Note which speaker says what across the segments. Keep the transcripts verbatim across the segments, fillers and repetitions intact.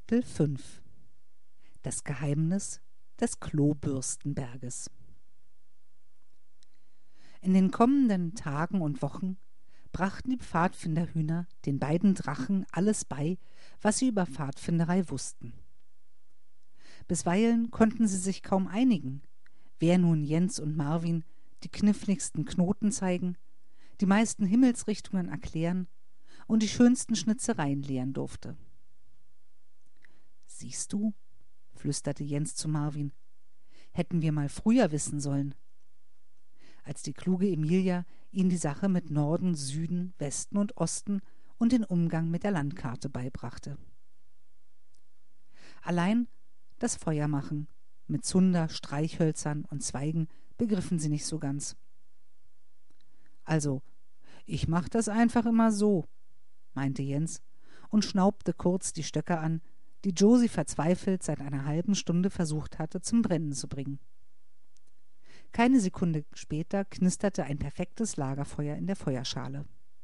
Speaker 1: Kapitel fünf. Das Geheimnis des Klobürstenberges. In den kommenden Tagen und Wochen brachten die Pfadfinderhühner den beiden Drachen alles bei, was sie über Pfadfinderei wussten. Bisweilen konnten sie sich kaum einigen, wer nun Jens und Marvin die kniffligsten Knoten zeigen, die meisten Himmelsrichtungen erklären und die schönsten Schnitzereien lehren durfte. »Siehst du«, flüsterte Jens zu Marvin, »hätten wir mal früher wissen sollen«, als die kluge Emilia ihm die Sache mit Norden, Süden, Westen und Osten und den Umgang mit der Landkarte beibrachte. Allein das Feuermachen mit Zunder, Streichhölzern und Zweigen begriffen sie nicht so ganz. »Also, ich mach das einfach immer so«, meinte Jens und schnaubte kurz die Stöcke an, die Josie verzweifelt seit einer halben Stunde versucht hatte, zum Brennen zu bringen. Keine Sekunde später knisterte ein perfektes Lagerfeuer in der Feuerschale.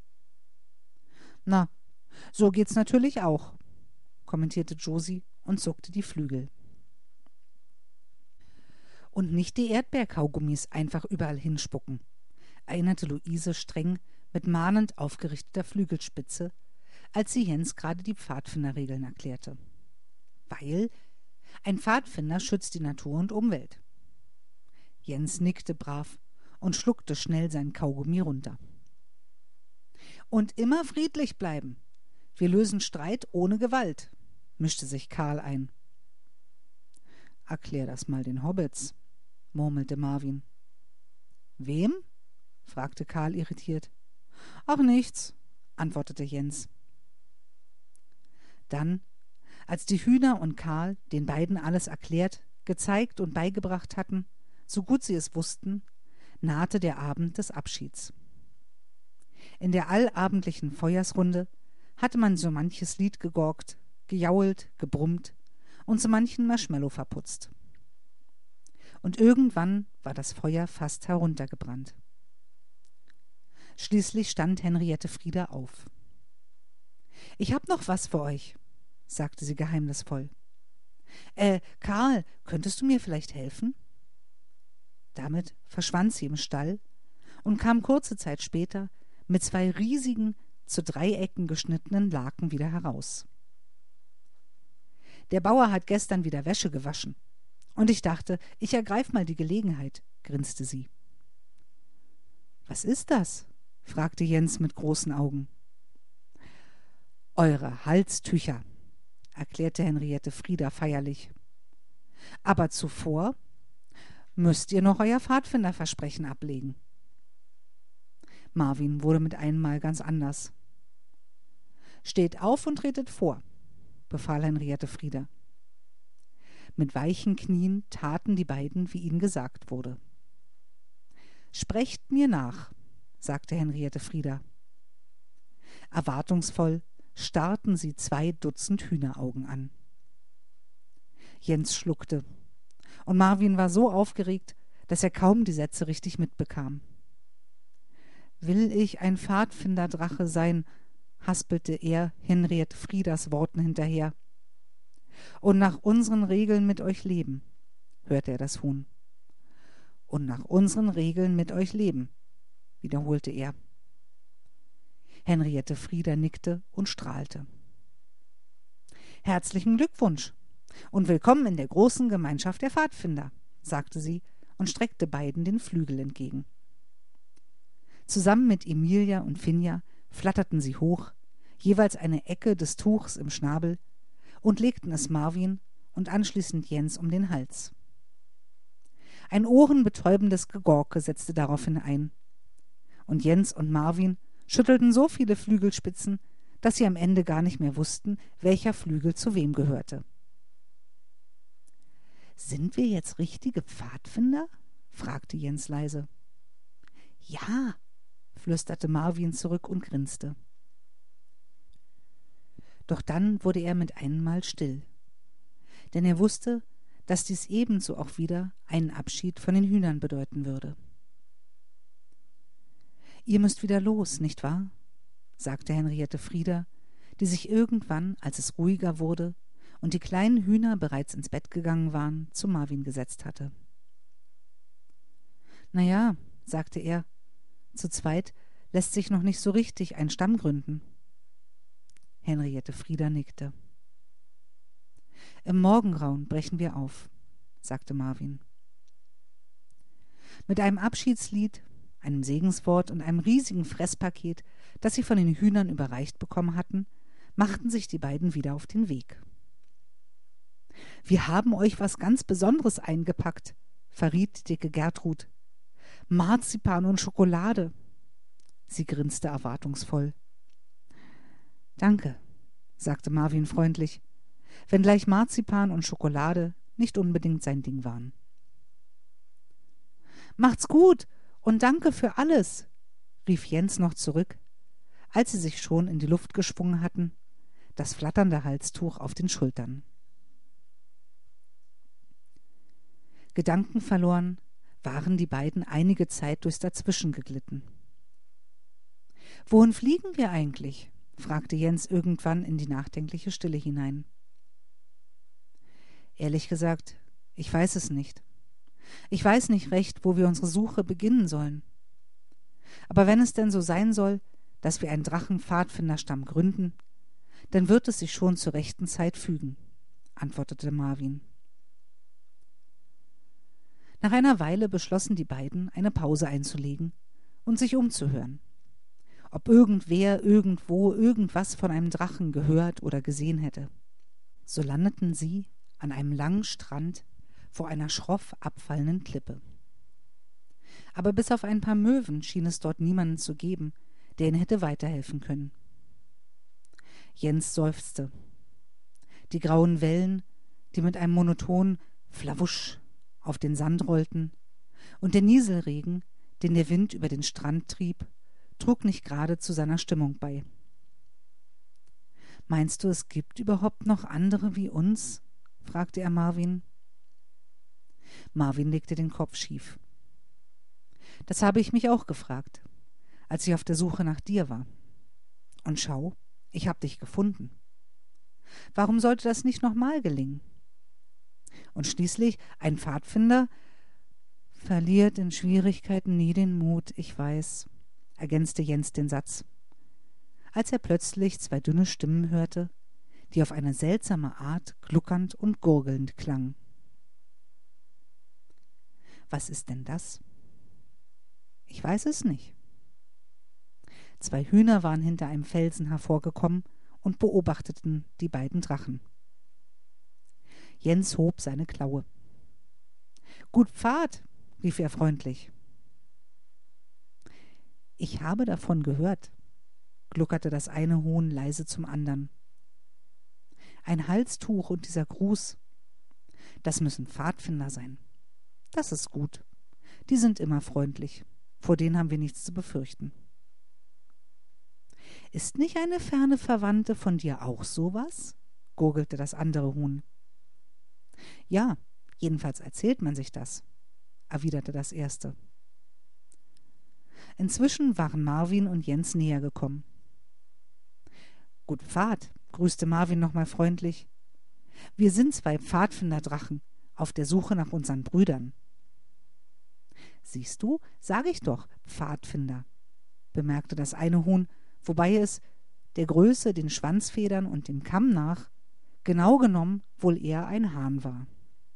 Speaker 1: »Na, so geht's natürlich auch«, kommentierte Josie und zuckte die Flügel. »Und nicht die Erdbeerkaugummis einfach überall hinspucken«, erinnerte Luise streng mit mahnend aufgerichteter Flügelspitze, als sie Jens gerade die Pfadfinderregeln erklärte. »Weil ein Pfadfinder schützt die Natur und Umwelt.« Jens nickte brav und schluckte schnell sein Kaugummi runter. »Und immer friedlich bleiben. Wir lösen Streit ohne Gewalt«, mischte sich Karl ein. »Erklär das mal den Hobbits«, murmelte Marvin. »Wem?« fragte Karl irritiert. »Ach, nichts«, antwortete Jens. Dann, als die Hühner und Karl den beiden alles erklärt, gezeigt und beigebracht hatten, so gut sie es wussten, nahte der Abend des Abschieds. In der allabendlichen Feuersrunde hatte man so manches Lied gegorgt, gejault, gebrummt und so manchen Marshmallow verputzt. Und irgendwann war das Feuer fast heruntergebrannt. Schließlich stand Henriette Frieda auf. »Ich hab noch was für euch«, sagte sie geheimnisvoll. »Äh, Karl, könntest du mir vielleicht helfen?« Damit verschwand sie im Stall und kam kurze Zeit später mit zwei riesigen, zu Dreiecken geschnittenen Laken wieder heraus. »Der Bauer hat gestern wieder Wäsche gewaschen, und ich dachte, ich ergreif mal die Gelegenheit«, grinste sie. »Was ist das?« fragte Jens mit großen Augen. »Eure Halstücher«, erklärte Henriette Frieda feierlich. »Aber zuvor müsst ihr noch euer Pfadfinderversprechen ablegen.« Marvin wurde mit einem Mal ganz anders. »Steht auf und tretet vor«, befahl Henriette Frieda. Mit weichen Knien taten die beiden, wie ihnen gesagt wurde. »Sprecht mir nach«, sagte Henriette Frieda. Erwartungsvoll starrten sie zwei Dutzend Hühneraugen an. Jens schluckte, und Marvin war so aufgeregt, dass er kaum die Sätze richtig mitbekam. »Will ich ein Pfadfinderdrache sein«, haspelte er Henriette Friedas Worten hinterher. »Und nach unseren Regeln mit euch leben«, hörte er das Huhn. »Und nach unseren Regeln mit euch leben«, wiederholte er. Henriette Frieda nickte und strahlte. »Herzlichen Glückwunsch und willkommen in der großen Gemeinschaft der Pfadfinder«, sagte sie und streckte beiden den Flügel entgegen. Zusammen mit Emilia und Finja flatterten sie hoch, jeweils eine Ecke des Tuchs im Schnabel, und legten es Marvin und anschließend Jens um den Hals. Ein ohrenbetäubendes Gegorke setzte daraufhin ein, und Jens und Marvin schüttelten so viele Flügelspitzen, dass sie am Ende gar nicht mehr wussten, welcher Flügel zu wem gehörte. »Sind wir jetzt richtige Pfadfinder?« fragte Jens leise. »Ja«, flüsterte Marvin zurück und grinste. Doch dann wurde er mit einem Mal still, denn er wusste, dass dies ebenso auch wieder einen Abschied von den Hühnern bedeuten würde. »Ihr müsst wieder los, nicht wahr?«, sagte Henriette Frieda, die sich irgendwann, als es ruhiger wurde und die kleinen Hühner bereits ins Bett gegangen waren, zu Marvin gesetzt hatte. »Na ja«, sagte er, »zu zweit lässt sich noch nicht so richtig ein Stamm gründen.« Henriette Frieda nickte. »Im Morgengrauen brechen wir auf«, sagte Marvin. Mit einem Abschiedslied, einem Segenswort und einem riesigen Fresspaket, das sie von den Hühnern überreicht bekommen hatten, machten sich die beiden wieder auf den Weg. »Wir haben euch was ganz Besonderes eingepackt«, verriet dicke Gertrud. »Marzipan und Schokolade.« Sie grinste erwartungsvoll. »Danke«, sagte Marvin freundlich, wenngleich Marzipan und Schokolade nicht unbedingt sein Ding waren. »Macht's gut und danke für alles«, rief Jens noch zurück, als sie sich schon in die Luft geschwungen hatten, das flatternde Halstuch auf den Schultern. Gedankenverloren waren die beiden einige Zeit durchs Dazwischen geglitten. »Wohin fliegen wir eigentlich?« fragte Jens irgendwann in die nachdenkliche Stille hinein. »Ehrlich gesagt, ich weiß es nicht. Ich weiß nicht recht, wo wir unsere Suche beginnen sollen. Aber wenn es denn so sein soll, dass wir einen Drachenpfadfinderstamm gründen, dann wird es sich schon zur rechten Zeit fügen«, antwortete Marvin. Nach einer Weile beschlossen die beiden, eine Pause einzulegen und sich umzuhören, ob irgendwer irgendwo irgendwas von einem Drachen gehört oder gesehen hätte. So landeten sie an einem langen Strand vor einer schroff abfallenden Klippe. Aber bis auf ein paar Möwen schien es dort niemanden zu geben, der ihnen hätte weiterhelfen können. Jens seufzte. Die grauen Wellen, die mit einem monotonen Flawusch auf den Sand rollten, und der Nieselregen, den der Wind über den Strand trieb, trug nicht gerade zu seiner Stimmung bei. »Meinst du, es gibt überhaupt noch andere wie uns?« fragte er Marvin. Marvin legte den Kopf schief. »Das habe ich mich auch gefragt, als ich auf der Suche nach dir war. Und schau, ich habe dich gefunden. Warum sollte das nicht nochmal gelingen? Und schließlich, ein Pfadfinder verliert in Schwierigkeiten nie den Mut, ich weiß«, ergänzte Jens den Satz, als er plötzlich zwei dünne Stimmen hörte, die auf eine seltsame Art gluckernd und gurgelnd klangen. »Was ist denn das?« »Ich weiß es nicht.« Zwei Hühner waren hinter einem Felsen hervorgekommen und beobachteten die beiden Drachen. Jens hob seine Klaue. »Gut Pfad«, rief er freundlich. »Ich habe davon gehört«, gluckerte das eine Huhn leise zum anderen. »Ein Halstuch und dieser Gruß, das müssen Pfadfinder sein. Das ist gut. Die sind immer freundlich. Vor denen haben wir nichts zu befürchten.« »Ist nicht eine ferne Verwandte von dir auch sowas?«, gurgelte das andere Huhn. »Ja, jedenfalls erzählt man sich das«, erwiderte das erste. Inzwischen waren Marvin und Jens näher gekommen. »Gut Pfad«, grüßte Marvin nochmal freundlich. »Wir sind zwei Pfadfinderdrachen auf der Suche nach unseren Brüdern.« »Siehst du, sage ich doch, Pfadfinder«, bemerkte das eine Huhn, wobei es, der Größe, den Schwanzfedern und dem Kamm nach, genau genommen wohl eher ein Hahn war.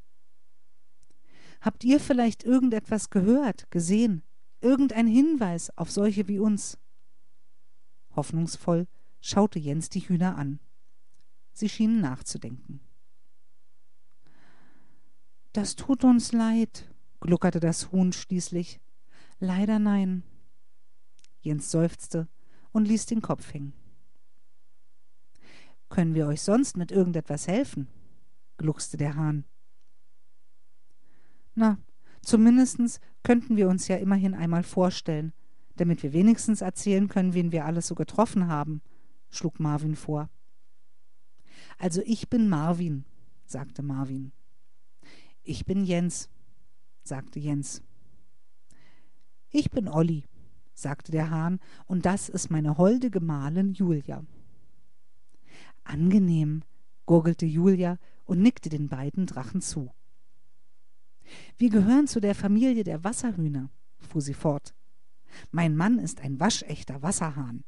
Speaker 1: »Habt ihr vielleicht irgendetwas gehört, gesehen, irgendein Hinweis auf solche wie uns?« Hoffnungsvoll schaute Jens die Hühner an. Sie schienen nachzudenken. »Das tut uns leid«, gluckerte das Huhn schließlich. »Leider nein.« Jens seufzte und ließ den Kopf hängen. »Können wir euch sonst mit irgendetwas helfen?«, gluckste der Hahn. »Na, zumindest könnten wir uns ja immerhin einmal vorstellen, damit wir wenigstens erzählen können, wen wir alles so getroffen haben«, schlug Marvin vor. »Also ich bin Marvin«, sagte Marvin. »Ich bin Jens«, sagte Jens. »Ich bin Olli«, sagte der Hahn, »und das ist meine holde Gemahlin Julia.« »Angenehm«, gurgelte Julia und nickte den beiden Drachen zu. »Wir gehören zu der Familie der Wasserhühner«, fuhr sie fort. »Mein Mann ist ein waschechter Wasserhahn.«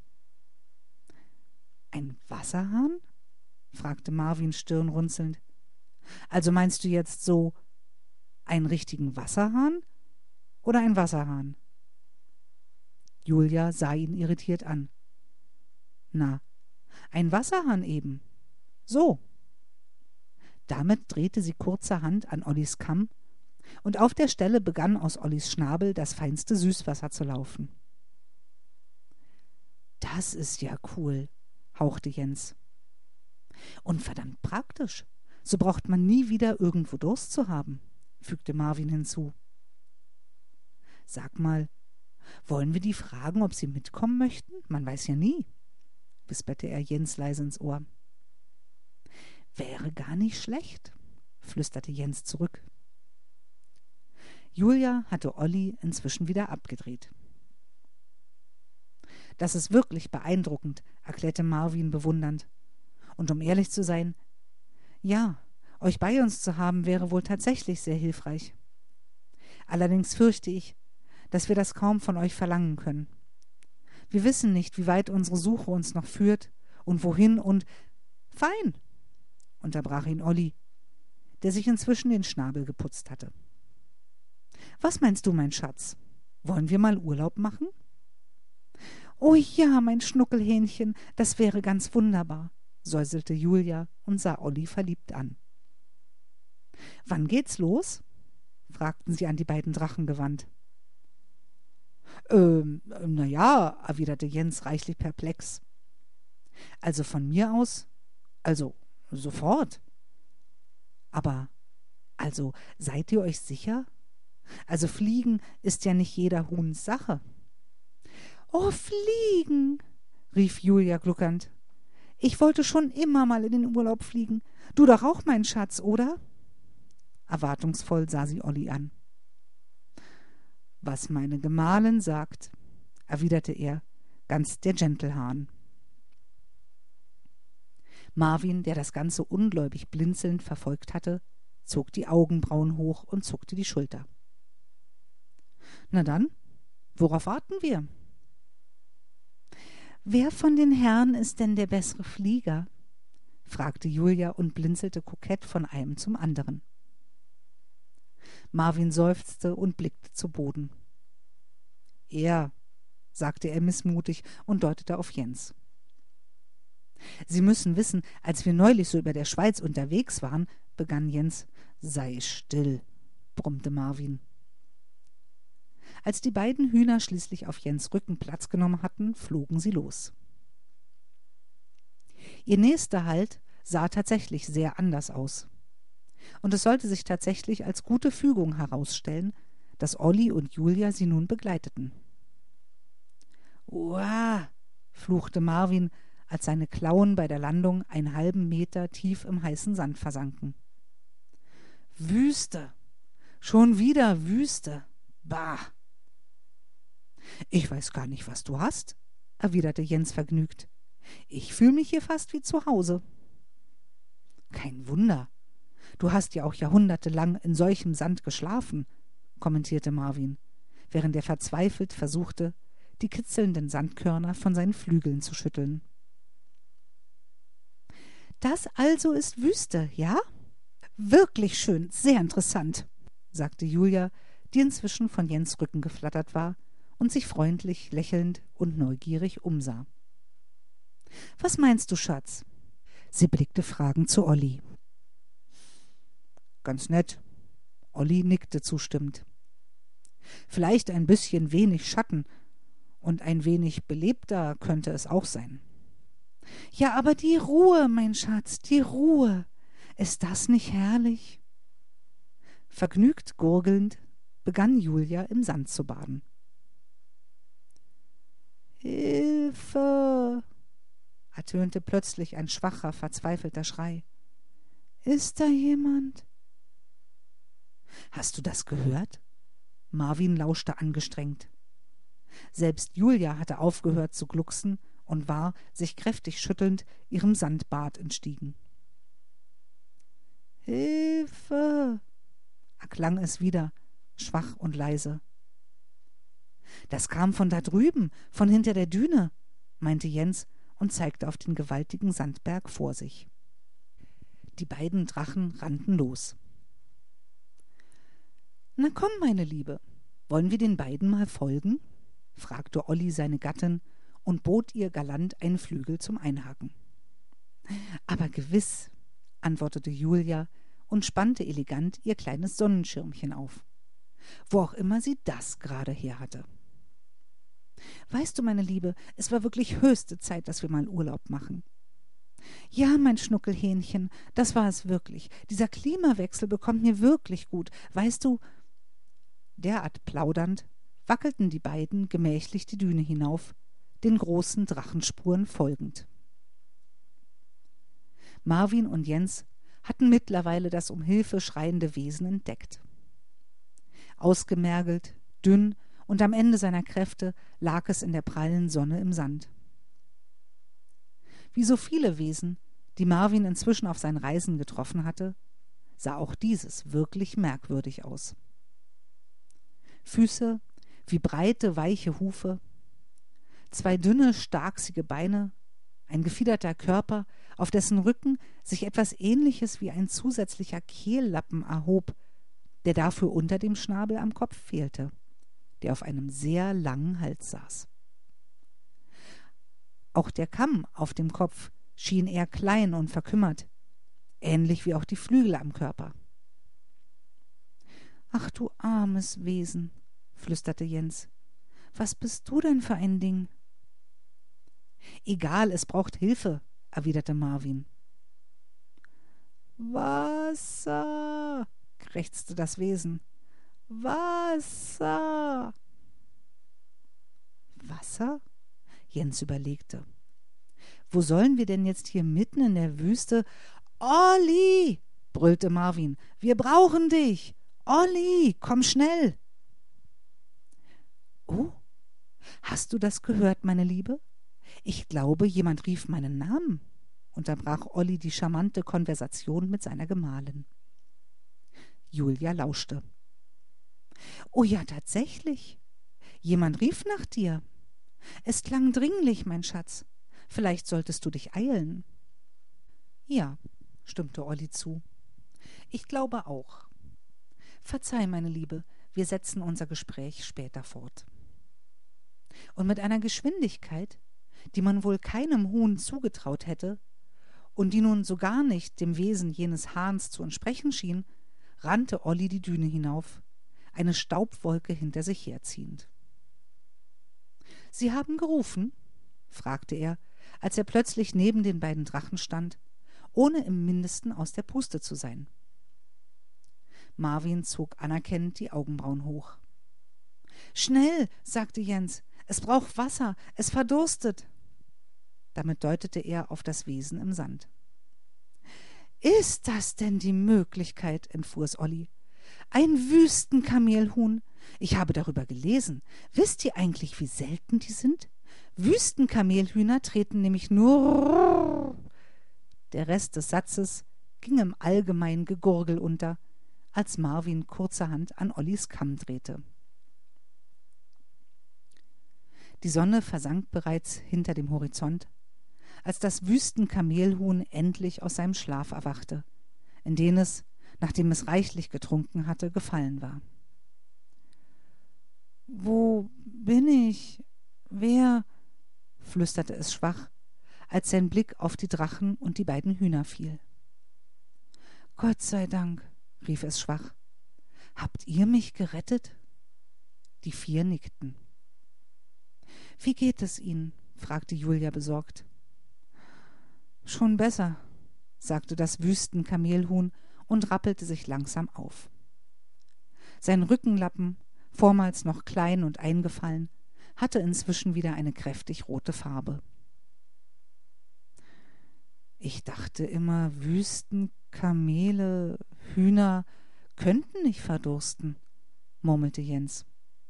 Speaker 1: »Ein Wasserhahn?« fragte Marvin stirnrunzelnd. »Also meinst du jetzt so einen richtigen Wasserhahn oder ein Wasserhahn?« Julia sah ihn irritiert an. »Na, ein Wasserhahn eben. So.« Damit drehte sie kurzerhand an Ollis Kamm, und auf der Stelle begann aus Ollis Schnabel das feinste Süßwasser zu laufen. »Das ist ja cool«, hauchte Jens. »Und verdammt praktisch. So braucht man nie wieder irgendwo Durst zu haben«, fügte Marvin hinzu. »Sag mal, wollen wir die fragen, ob sie mitkommen möchten? Man weiß ja nie«, wisperte er Jens leise ins Ohr. »Wäre gar nicht schlecht«, flüsterte Jens zurück. Julia hatte Olli inzwischen wieder abgedreht. »Das ist wirklich beeindruckend«, erklärte Marvin bewundernd. »Und um ehrlich zu sein, ja, euch bei uns zu haben, wäre wohl tatsächlich sehr hilfreich. Allerdings fürchte ich, dass wir das kaum von euch verlangen können. Wir wissen nicht, wie weit unsere Suche uns noch führt und wohin und...« »Fein«, unterbrach ihn Olli, der sich inzwischen den Schnabel geputzt hatte. »Was meinst du, mein Schatz? Wollen wir mal Urlaub machen?« »Oh ja, mein Schnuckelhähnchen, das wäre ganz wunderbar«, säuselte Julia und sah Olli verliebt an. »Wann geht's los?« fragten sie an die beiden Drachen gewandt. Ähm, na ja«, erwiderte Jens reichlich perplex. »Also von mir aus, also sofort. Aber, also, seid ihr euch sicher? Also fliegen ist ja nicht jeder Huhns Sache.« »Oh, fliegen«, rief Julia gluckernd. »Ich wollte schon immer mal in den Urlaub fliegen. Du doch auch, mein Schatz, oder?« Erwartungsvoll sah sie Olli an. »Was meine Gemahlin sagt«, erwiderte er, ganz der Gentlehahn. Marvin, der das Ganze ungläubig blinzelnd verfolgt hatte, zog die Augenbrauen hoch und zuckte die Schulter. »Na dann, worauf warten wir?« »Wer von den Herren ist denn der bessere Flieger?« fragte Julia und blinzelte kokett von einem zum anderen. Marvin seufzte und blickte zu Boden. »Er«, sagte er missmutig und deutete auf Jens. »Sie müssen wissen, als wir neulich so über der Schweiz unterwegs waren«, begann Jens. »Sei still«, brummte Marvin. Als die beiden Hühner schließlich auf Jens Rücken Platz genommen hatten, flogen sie los. Ihr nächster Halt sah tatsächlich sehr anders aus. Und es sollte sich tatsächlich als gute Fügung herausstellen, dass Olli und Julia sie nun begleiteten. »Uah«, fluchte Marvin, als seine Klauen bei der Landung einen halben Meter tief im heißen Sand versanken. »Wüste! Schon wieder Wüste! Bah!« »Ich weiß gar nicht, was du hast«, erwiderte Jens vergnügt. »Ich fühle mich hier fast wie zu Hause.« »Kein Wunder. Du hast ja auch jahrhundertelang in solchem Sand geschlafen«, kommentierte Marvin, während er verzweifelt versuchte, die kitzelnden Sandkörner von seinen Flügeln zu schütteln. »Das also ist Wüste, ja? Wirklich schön, sehr interessant«, sagte Julia, die inzwischen von Jens Rücken geflattert war und sich freundlich, lächelnd und neugierig umsah. »Was meinst du, Schatz?« Sie blickte fragend zu Olli. »Ganz nett«, Olli nickte zustimmend. »Vielleicht ein bisschen wenig Schatten, und ein wenig belebter könnte es auch sein.« »Ja, aber die Ruhe, mein Schatz, die Ruhe. Ist das nicht herrlich?« Vergnügt gurgelnd begann Julia im Sand zu baden. »Hilfe«, ertönte plötzlich ein schwacher, verzweifelter Schrei. »Ist da jemand?« »Hast du das gehört?« Marvin lauschte angestrengt. Selbst Julia hatte aufgehört zu glucksen und war, sich kräftig schüttelnd, ihrem Sandbad entstiegen. Hilfe, erklang es wieder, schwach und leise. Das kam von da drüben, von hinter der Düne, meinte Jens und zeigte auf den gewaltigen Sandberg vor sich. Die beiden Drachen rannten los. »Na komm, meine Liebe, wollen wir den beiden mal folgen?« fragte Olli seine Gattin und bot ihr galant einen Flügel zum Einhaken. »Aber gewiss«, antwortete Julia und spannte elegant ihr kleines Sonnenschirmchen auf, wo auch immer sie das gerade her hatte. »Weißt du, meine Liebe, es war wirklich höchste Zeit, dass wir mal Urlaub machen.« »Ja, mein Schnuckelhähnchen, das war es wirklich. Dieser Klimawechsel bekommt mir wirklich gut. Weißt du...« Derart plaudernd wackelten die beiden gemächlich die Düne hinauf, den großen Drachenspuren folgend. Marvin und Jens hatten mittlerweile das um Hilfe schreiende Wesen entdeckt. Ausgemergelt, dünn und am Ende seiner Kräfte lag es in der prallen Sonne im Sand. Wie so viele Wesen, die Marvin inzwischen auf seinen Reisen getroffen hatte, sah auch dieses wirklich merkwürdig aus. Füße wie breite, weiche Hufe, zwei dünne, starksige Beine, ein gefiederter Körper, auf dessen Rücken sich etwas Ähnliches wie ein zusätzlicher Kehllappen erhob, der dafür unter dem Schnabel am Kopf fehlte, der auf einem sehr langen Hals saß. Auch der Kamm auf dem Kopf schien eher klein und verkümmert, ähnlich wie auch die Flügel am Körper. »Ach du armes Wesen«, flüsterte Jens, »was bist du denn für ein Ding?« »Egal, es braucht Hilfe«, erwiderte Marvin. »Wasser«, krächzte das Wesen. »Wasser!« »Wasser?« Jens überlegte. »Wo sollen wir denn jetzt hier mitten in der Wüste?« »Olli«, brüllte Marvin, »wir brauchen dich! Olli, komm schnell!« »Oh, hast du das gehört, meine Liebe? Ich glaube, jemand rief meinen Namen«, unterbrach Olli die charmante Konversation mit seiner Gemahlin. Julia lauschte. »Oh ja, tatsächlich. Jemand rief nach dir. Es klang dringlich, mein Schatz. Vielleicht solltest du dich eilen.« »Ja«, stimmte Olli zu. »Ich glaube auch. Verzeih, meine Liebe, wir setzen unser Gespräch später fort.« Und mit einer Geschwindigkeit, die man wohl keinem Huhn zugetraut hätte und die nun so gar nicht dem Wesen jenes Hahns zu entsprechen schien, rannte Olli die Düne hinauf, eine Staubwolke hinter sich herziehend. »Sie haben gerufen?« fragte er, als er plötzlich neben den beiden Drachen stand, ohne im Mindesten aus der Puste zu sein. Marvin zog anerkennend die Augenbrauen hoch. »Schnell«, sagte Jens, »es braucht Wasser, es verdurstet.« Damit deutete er auf das Wesen im Sand. »Ist das denn die Möglichkeit?«, entfuhr es Olli. »Ein Wüstenkamelhuhn! Ich habe darüber gelesen. Wisst ihr eigentlich, wie selten die sind? Wüstenkamelhühner treten nämlich nur...« Der Rest des Satzes ging im allgemeinen Gegurgel unter, als Marvin kurzerhand an Ollis Kamm drehte. Die Sonne versank bereits hinter dem Horizont, als das Wüstenkamelhuhn endlich aus seinem Schlaf erwachte, in den es, nachdem es reichlich getrunken hatte, gefallen war. »Wo bin ich? Wer?« flüsterte es schwach, als sein Blick auf die Drachen und die beiden Hühner fiel. »Gott sei Dank«, rief es schwach. »Habt ihr mich gerettet?« Die vier nickten. »Wie geht es Ihnen?« fragte Julia besorgt. »Schon besser«, sagte das Wüstenkamelhuhn und rappelte sich langsam auf. Sein Rückenlappen, vormals noch klein und eingefallen, hatte inzwischen wieder eine kräftig rote Farbe. »Ich dachte immer, Wüsten, Kamele, Hühner könnten nicht verdursten«, murmelte Jens.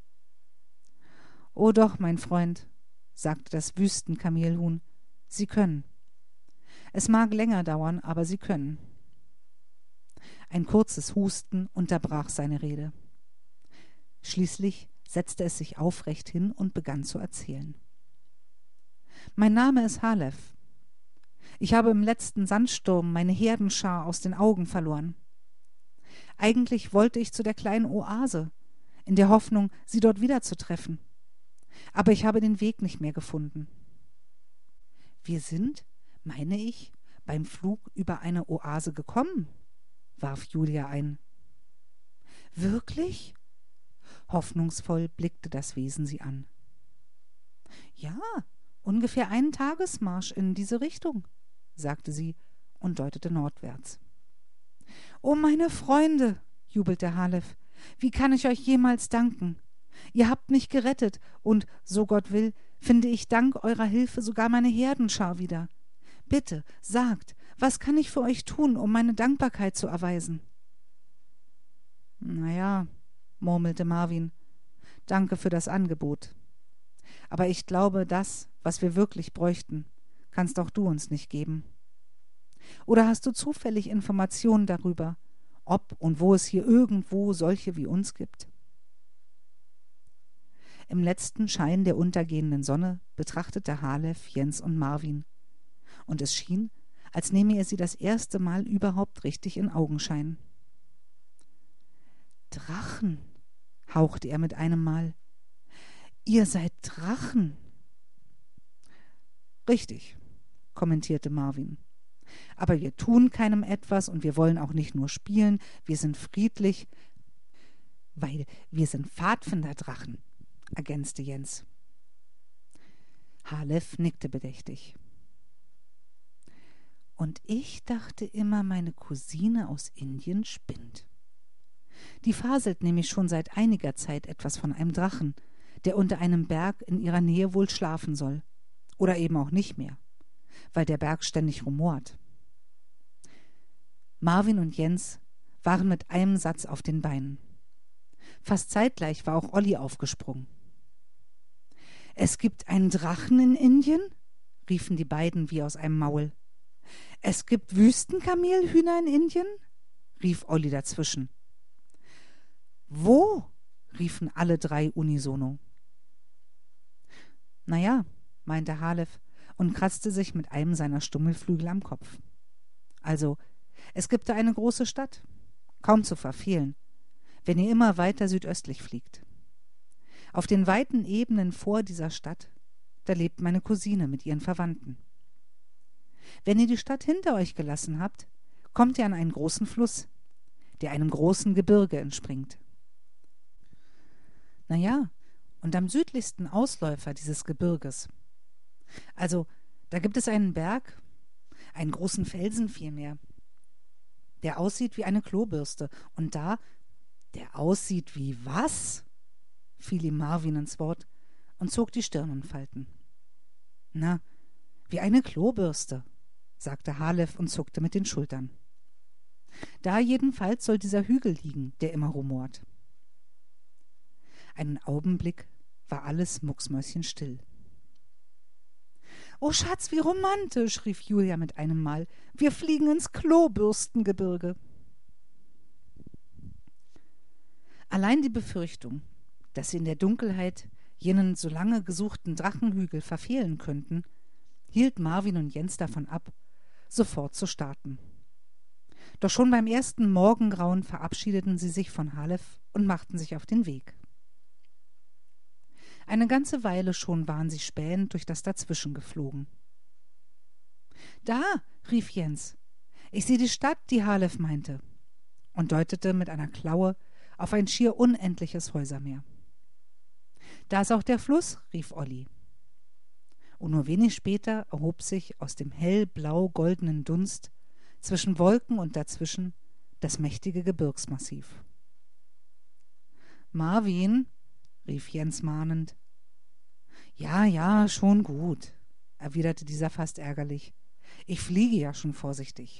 Speaker 1: »Oh doch, mein Freund«, sagte das Wüstenkamelhuhn, »sie können. Es mag länger dauern, aber sie können.« Ein kurzes Husten unterbrach seine Rede. Schließlich setzte es sich aufrecht hin und begann zu erzählen. »Mein Name ist Halef. Ich habe im letzten Sandsturm meine Herdenschar aus den Augen verloren. Eigentlich wollte ich zu der kleinen Oase, in der Hoffnung, sie dort wiederzutreffen. Aber ich habe den Weg nicht mehr gefunden. Wir sind, meine ich, beim Flug über eine Oase gekommen«, warf Julia ein. »Wirklich?« Hoffnungsvoll blickte das Wesen sie an. »Ja, ungefähr einen Tagesmarsch in diese Richtung«, sagte sie und deutete nordwärts. »Oh, meine Freunde«, jubelte Halef, »wie kann ich euch jemals danken? Ihr habt mich gerettet und, so Gott will, finde ich dank eurer Hilfe sogar meine Herdenschar wieder. Bitte, sagt, was kann ich für euch tun, um meine Dankbarkeit zu erweisen?« »Na ja«, murmelte Marvin, »danke für das Angebot. Aber ich glaube, das, was wir wirklich bräuchten, kannst auch du uns nicht geben. Oder hast du zufällig Informationen darüber, ob und wo es hier irgendwo solche wie uns gibt?« Im letzten Schein der untergehenden Sonne betrachtete Halef Jens und Marvin, und es schien, als nehme er sie das erste Mal überhaupt richtig in Augenschein. »Drachen«, hauchte er mit einem Mal. »Ihr seid Drachen!« »Richtig«, kommentierte Marvin. »Aber wir tun keinem etwas und wir wollen auch nicht nur spielen, wir sind friedlich, weil wir sind Pfadfinderdrachen«, ergänzte Jens. Halef nickte bedächtig. »Und ich dachte immer, meine Cousine aus Indien spinnt. Die faselt nämlich schon seit einiger Zeit etwas von einem Drachen, der unter einem Berg in ihrer Nähe wohl schlafen soll. Oder eben auch nicht mehr, weil der Berg ständig rumort.« Marvin und Jens waren mit einem Satz auf den Beinen. Fast zeitgleich war auch Olli aufgesprungen. »Es gibt einen Drachen in Indien?«, riefen die beiden wie aus einem Maul. »Es gibt Wüstenkamelhühner in Indien?«, rief Olli dazwischen. »Wo?«, riefen alle drei unisono. »Na ja«, meinte Halef und kratzte sich mit einem seiner Stummelflügel am Kopf. »Also, es gibt da eine große Stadt, kaum zu verfehlen, wenn ihr immer weiter südöstlich fliegt. Auf den weiten Ebenen vor dieser Stadt, da lebt meine Cousine mit ihren Verwandten. Wenn ihr die Stadt hinter euch gelassen habt, kommt ihr an einen großen Fluss, der einem großen Gebirge entspringt. Na ja, und am südlichsten Ausläufer dieses Gebirges, also da gibt es einen Berg, einen großen Felsen vielmehr, der aussieht wie eine Klobürste, und da, der aussieht wie was?«, fiel ihm Marvin ins Wort und zog die Stirn in Falten. »Na, wie eine Klobürste«, sagte Halef und zuckte mit den Schultern. »Da jedenfalls soll dieser Hügel liegen, der immer rumort.« Einen Augenblick war alles mucksmäuschenstill. »Oh Schatz, wie romantisch«, rief Julia mit einem Mal. »Wir fliegen ins Klobürstengebirge.« Allein die Befürchtung, dass sie in der Dunkelheit jenen so lange gesuchten Drachenhügel verfehlen könnten, hielt Marvin und Jens davon ab, sofort zu starten. Doch schon beim ersten Morgengrauen verabschiedeten sie sich von Halef und machten sich auf den Weg. Eine ganze Weile schon waren sie spähend durch das Dazwischen geflogen. »Da«, rief Jens, »ich sehe die Stadt, die Halef meinte«, und deutete mit einer Klaue auf ein schier unendliches Häusermeer. »Da ist auch der Fluss«, rief Olli. Und nur wenig später erhob sich aus dem hellblau-goldenen Dunst zwischen Wolken und dazwischen das mächtige Gebirgsmassiv. »Marvin«, rief Jens mahnend. »Ja, ja, schon gut«, erwiderte dieser fast ärgerlich. »Ich fliege ja schon vorsichtig.«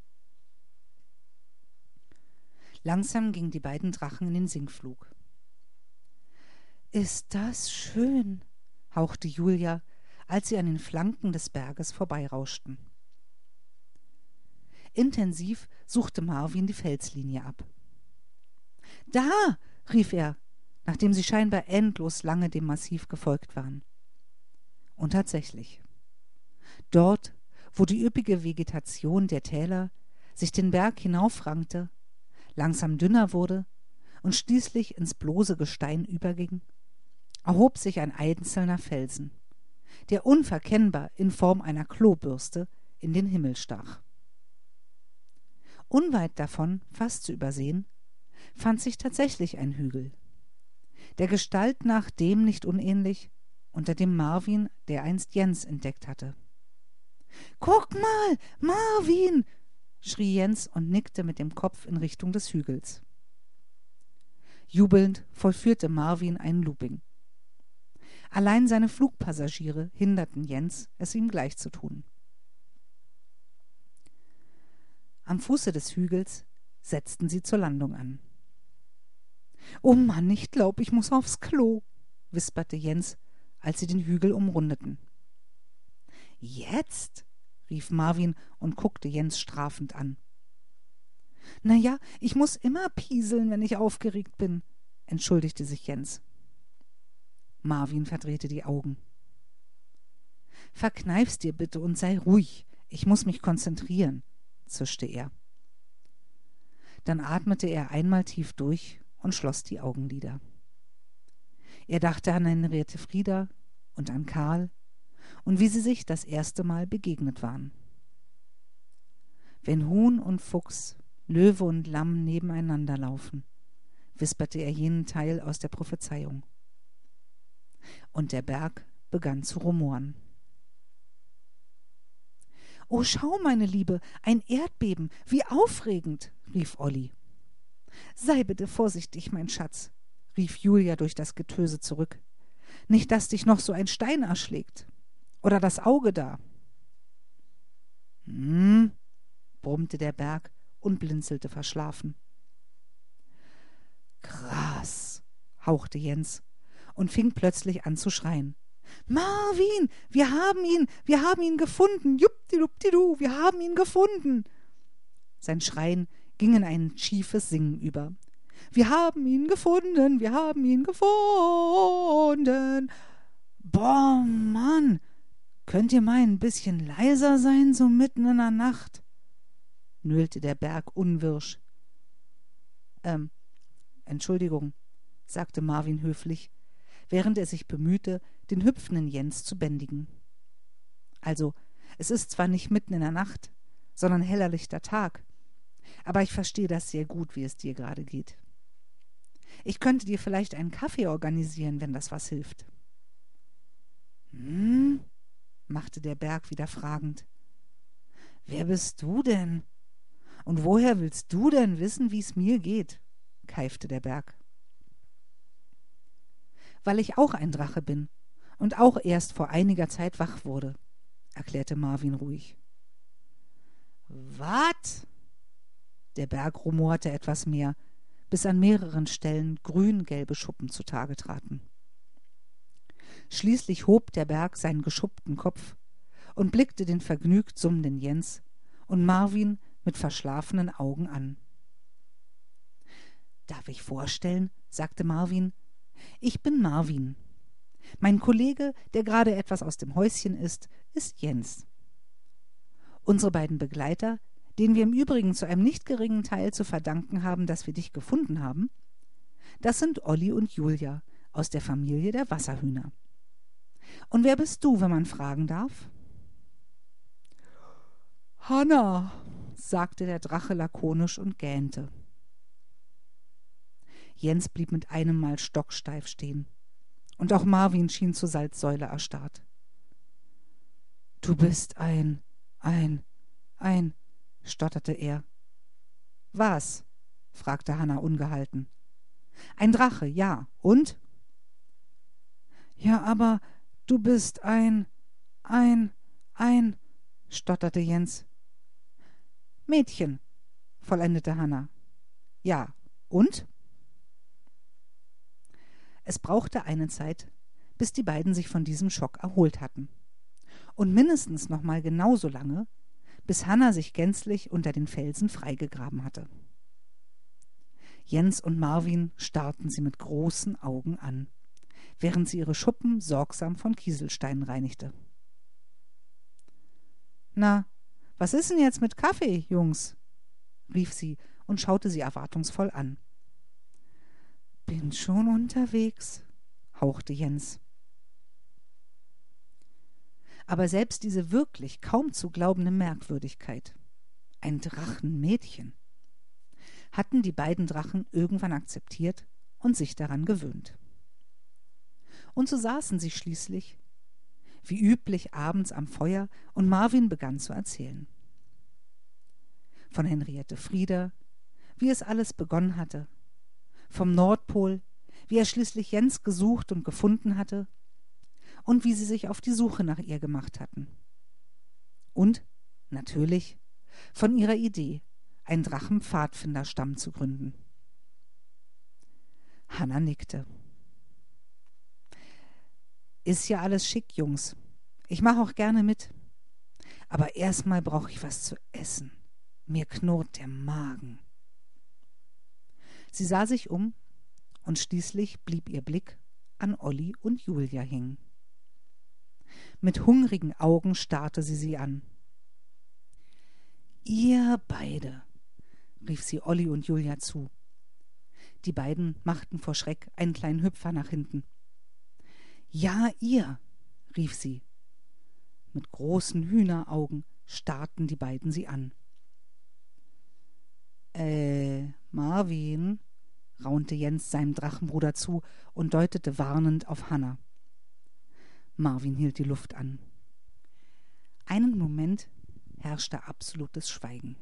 Speaker 1: Langsam gingen die beiden Drachen in den Sinkflug. »Ist das schön«, hauchte Julia, als sie an den Flanken des Berges vorbeirauschten. Intensiv suchte Marvin die Felslinie ab. »Da!« rief er, nachdem sie scheinbar endlos lange dem Massiv gefolgt waren. Und tatsächlich. Dort, wo die üppige Vegetation der Täler sich den Berg hinaufrankte, langsam dünner wurde und schließlich ins bloße Gestein überging, erhob sich ein einzelner Felsen, der unverkennbar in Form einer Klobürste in den Himmel stach. Unweit davon, fast zu übersehen, fand sich tatsächlich ein Hügel, der Gestalt nach dem nicht unähnlich, unter dem Marvin dereinst Jens entdeckt hatte. »Guck mal, Marvin!« schrie Jens und nickte mit dem Kopf in Richtung des Hügels. Jubelnd vollführte Marvin einen Looping. Allein seine Flugpassagiere hinderten Jens, es ihm gleich zu tun. Am Fuße des Hügels setzten sie zur Landung an. »Oh Mann, ich glaub, ich muß aufs Klo«, wisperte Jens, als sie den Hügel umrundeten. »Jetzt?« rief Marvin und guckte Jens strafend an. »Na ja, ich muß immer pieseln, wenn ich aufgeregt bin«, entschuldigte sich Jens. Marvin verdrehte die Augen. »Verkneif's dir bitte und sei ruhig, ich muß mich konzentrieren«, zischte er. Dann atmete er einmal tief durch und schloss die Augenlider. Er dachte an Henriette Frieda und an Karl und wie sie sich das erste Mal begegnet waren. »Wenn Huhn und Fuchs, Löwe und Lamm nebeneinander laufen«, wisperte er jenen Teil aus der Prophezeiung. Und der Berg begann zu rumoren. »Oh, schau, meine Liebe, ein Erdbeben, wie aufregend«, rief Olli. »Sei bitte vorsichtig, mein Schatz«, rief Julia durch das Getöse zurück. »Nicht, dass dich noch so ein Stein erschlägt. Oder das Auge da.« »Hm«, brummte der Berg und blinzelte verschlafen. »Krass«, hauchte Jens und fing plötzlich an zu schreien. »Marvin, wir haben ihn, wir haben ihn gefunden, juppdiluppdidu, wir haben ihn gefunden!« Sein Schreien ging in ein schiefes Singen über. »Wir haben ihn gefunden, wir haben ihn gefunden!« »Boah, Mann, könnt ihr mal ein bisschen leiser sein, so mitten in der Nacht?« nölte der Berg unwirsch. »Ähm, Entschuldigung«, sagte Marvin höflich, während er sich bemühte, den hüpfenden Jens zu bändigen. »Also, es ist zwar nicht mitten in der Nacht, sondern hellerlichter Tag, aber ich verstehe das sehr gut, wie es dir gerade geht. Ich könnte dir vielleicht einen Kaffee organisieren, wenn das was hilft.« »Hm?«, machte der Berg wieder fragend. »Wer bist du denn? Und woher willst du denn wissen, wie es mir geht?«, keifte der Berg. »Weil ich auch ein Drache bin und auch erst vor einiger Zeit wach wurde«, erklärte Marvin ruhig. »Wat?« Der Berg rumorte etwas mehr, bis an mehreren Stellen grün-gelbe Schuppen zutage traten. Schließlich hob der Berg seinen geschuppten Kopf und blickte den vergnügt summenden Jens und Marvin mit verschlafenen Augen an. »Darf ich vorstellen?«, sagte Marvin. »Ich bin Marvin. Mein Kollege, der gerade etwas aus dem Häuschen ist, ist Jens. Unsere beiden Begleiter, denen wir im Übrigen zu einem nicht geringen Teil zu verdanken haben, dass wir dich gefunden haben, das sind Olli und Julia aus der Familie der Wasserhühner. Und wer bist du, wenn man fragen darf?« »Hanna«, sagte der Drache lakonisch und gähnte. Jens blieb mit einem Mal stocksteif stehen, und auch Marvin schien zur Salzsäule erstarrt. »Du bist ein, ein, ein«, stotterte er. »Was?«, fragte Hanna ungehalten. »Ein Drache, ja. Und?« »Ja, aber du bist ein, ein, ein«, stotterte Jens. »Mädchen«, vollendete Hanna. »Ja, und?« Es brauchte eine Zeit, bis die beiden sich von diesem Schock erholt hatten. Und mindestens noch mal genauso lange, bis Hanna sich gänzlich unter den Felsen freigegraben hatte. Jens und Marvin starrten sie mit großen Augen an, während sie ihre Schuppen sorgsam von Kieselsteinen reinigte. »Na, was ist denn jetzt mit Kaffee, Jungs?« rief sie und schaute sie erwartungsvoll an. »Bin schon unterwegs«, hauchte Jens. Aber selbst diese wirklich kaum zu glaubende Merkwürdigkeit, ein Drachenmädchen, hatten die beiden Drachen irgendwann akzeptiert und sich daran gewöhnt. Und so saßen sie schließlich, wie üblich, abends am Feuer, und Marvin begann zu erzählen. Von Henriette Frieder, wie es alles begonnen hatte, vom Nordpol, wie er schließlich Jens gesucht und gefunden hatte, und wie sie sich auf die Suche nach ihr gemacht hatten. Und, natürlich, von ihrer Idee, einen Drachenpfadfinderstamm zu gründen. Hanna nickte. »Ist ja alles schick, Jungs. Ich mache auch gerne mit. Aber erstmal brauche ich was zu essen. Mir knurrt der Magen.« Sie sah sich um, und schließlich blieb ihr Blick an Olli und Julia hängen. Mit hungrigen Augen starrte sie sie an. »Ihr beide«, rief sie Olli und Julia zu. Die beiden machten vor Schreck einen kleinen Hüpfer nach hinten. »Ja, ihr«, rief sie. Mit großen Hühneraugen starrten die beiden sie an. »Äh, Marvin«, raunte Jens seinem Drachenbruder zu und deutete warnend auf Hanna. Marvin hielt die Luft an. Einen Moment herrschte absolutes Schweigen.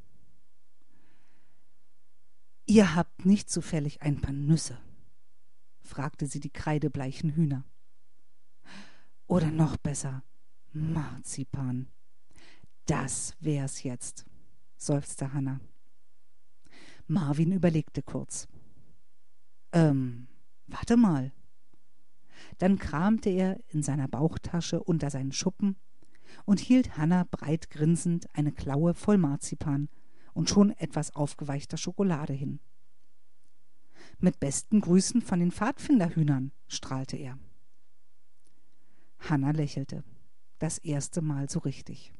Speaker 1: »Ihr habt nicht zufällig ein paar Nüsse?« fragte sie die kreidebleichen Hühner. »Oder noch besser, Marzipan. Das wär's jetzt«, seufzte Hanna. Marvin überlegte kurz. »Ähm, warte mal.« Dann kramte er in seiner Bauchtasche unter seinen Schuppen und hielt Hanna breit grinsend eine Klaue voll Marzipan und schon etwas aufgeweichter Schokolade hin. »Mit besten Grüßen von den Pfadfinderhühnern«, strahlte er. Hanna lächelte, das erste Mal so richtig.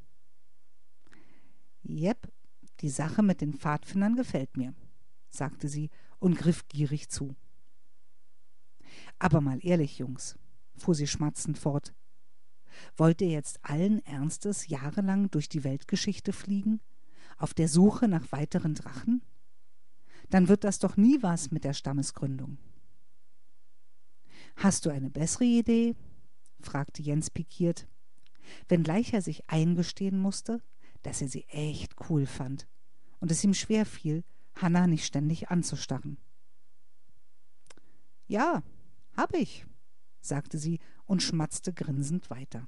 Speaker 1: »Jep, die Sache mit den Pfadfindern gefällt mir«, sagte sie und griff gierig zu. »Aber mal ehrlich, Jungs«, fuhr sie schmatzend fort, »wollt ihr jetzt allen Ernstes jahrelang durch die Weltgeschichte fliegen, auf der Suche nach weiteren Drachen? Dann wird das doch nie was mit der Stammesgründung.« »Hast du eine bessere Idee?«, fragte Jens pikiert, wenngleich er sich eingestehen musste, dass er sie echt cool fand und es ihm schwer fiel, Hanna nicht ständig anzustarren. »Ja, hab ich«, sagte sie und schmatzte grinsend weiter.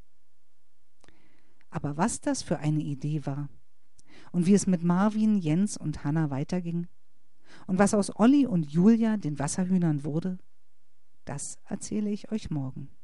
Speaker 1: Aber was das für eine Idee war und wie es mit Marvin, Jens und Hanna weiterging und was aus Olli und Julia, den Wasserhühnern, wurde, das erzähle ich euch morgen.